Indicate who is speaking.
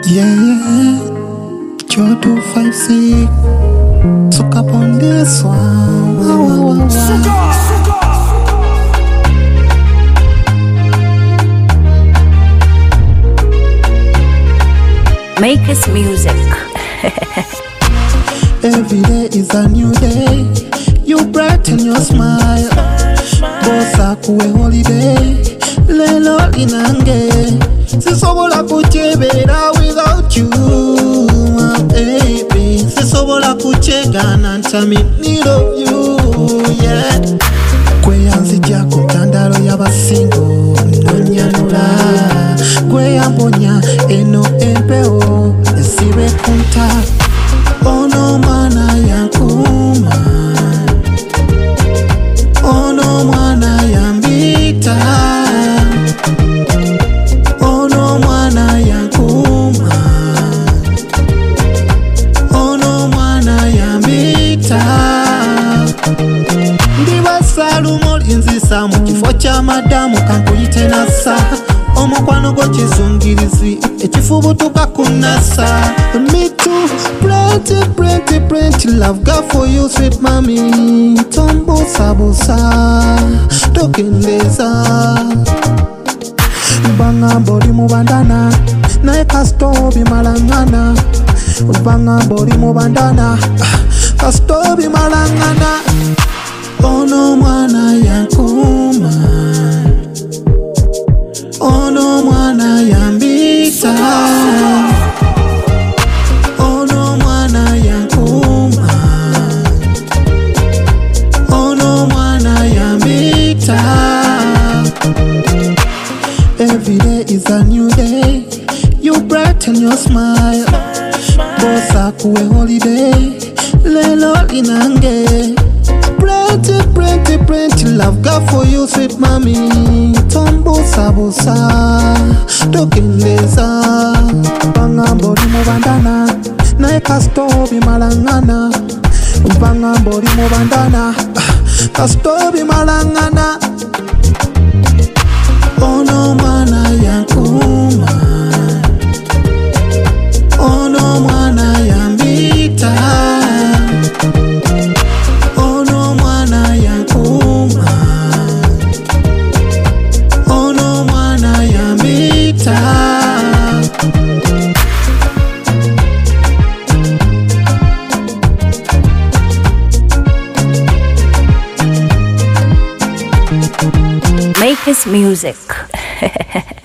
Speaker 1: Yeah, Joe 256. Took up on this one.
Speaker 2: Make us music.
Speaker 1: Every day is a new day. You brighten your smile. Bossa kuwe holiday. Lelo linange. Sisobola kuchebera without you, my baby. Sisobola kuchegana ntami need of you, yeah. Kwe anzija ku ntandalo y'abasingo nonyanula. Kwe amponya eno empeo esibe kunta. Ono mwana yankuma, ono mwana yambita, ono mwana yankuma, ono mwana yambita. Ndiba salumo linzisa mu kifo kya madamu kankuyite nasa. Omukwano gwo kizungirizi ekifubutuka kunasa. Me too, plenty love got for you, sweet mommy. Tombosa bosa, tokendeza. Banga boli mu bandana, naye kasitobi malangana. Banga boli mu bandana, kasitobi malangana. Ono mwana yankuma, ono mwana yambita, ono mwana yankuma, ono mwana yambita. Every day is a new day. You brighten your smile. Bossa kuwe holiday. Lelo linange. Plenty love got for you, sweet mommy. Tombosa bosa, tokendeza. Banga boli mu bandana, naye kasitobi malangana. Banga boli mu bandana, kasitobi malangana. Ono mwana yankuma, ono mwana yambita, ono mwana yankuma, ono mwana yambita.
Speaker 2: Make us music.